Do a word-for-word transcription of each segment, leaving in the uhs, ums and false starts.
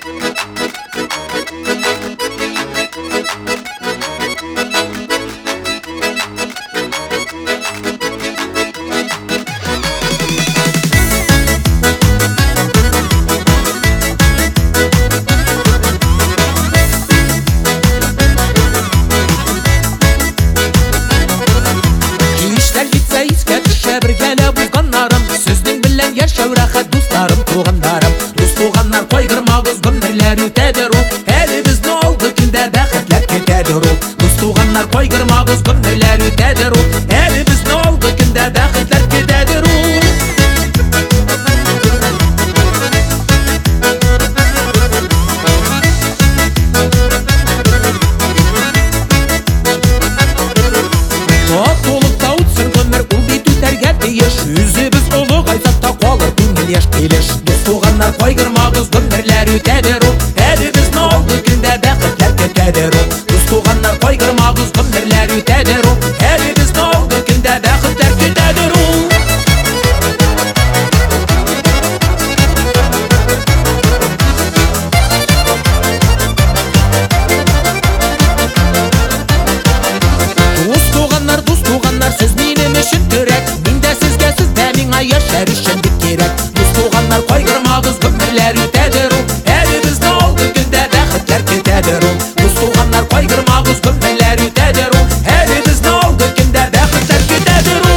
Туғандарым, дос туғаннар қойғырмағыз гүмірлер өтедіру, әлі бізді олды күнде бәқітлер кетедіру. Дос туғанар қойғырмағыз гүмірлер өтедіру, әлі бізді олды күнде бәқітлер кетедіру. Толықта ұтсын көмір ұл бету тәргәт дейеш, үзі біз ұлы қайсатта қолыр күнгіл еш келеш. Туғанар қойғырмағыз гүмірлер өтедіру, әлі бізді олды күнде бәқітлер кетедіру. Дос туғанар қойғырмағыз гүмірлер өтедіру, әлі бізді олды күнде бәқітлер кетедіру. Дос туғанар, дос туғанар, сіз менің үшін түрек, мен де сізге, сіз де меңа яшар үшін бит керек. Туғанар қойғырмағыз гүмірлер өтедіру, әлі бізді олды күнде бәқітлер кетедіру. Дос туғанар қойғырмағыз гүмірлер өтедіру, әлі бізді олды күнде бәқітлер кетедіру.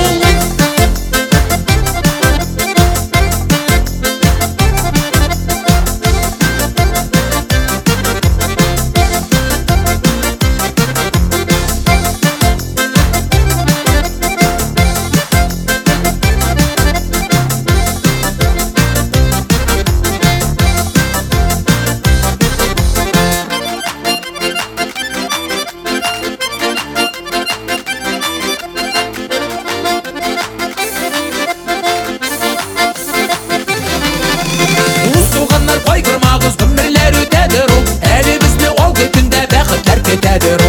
Қойғырмағыз гүмірлер өтедіру, әлі бізді олды күнде бәқітлер кетедіру.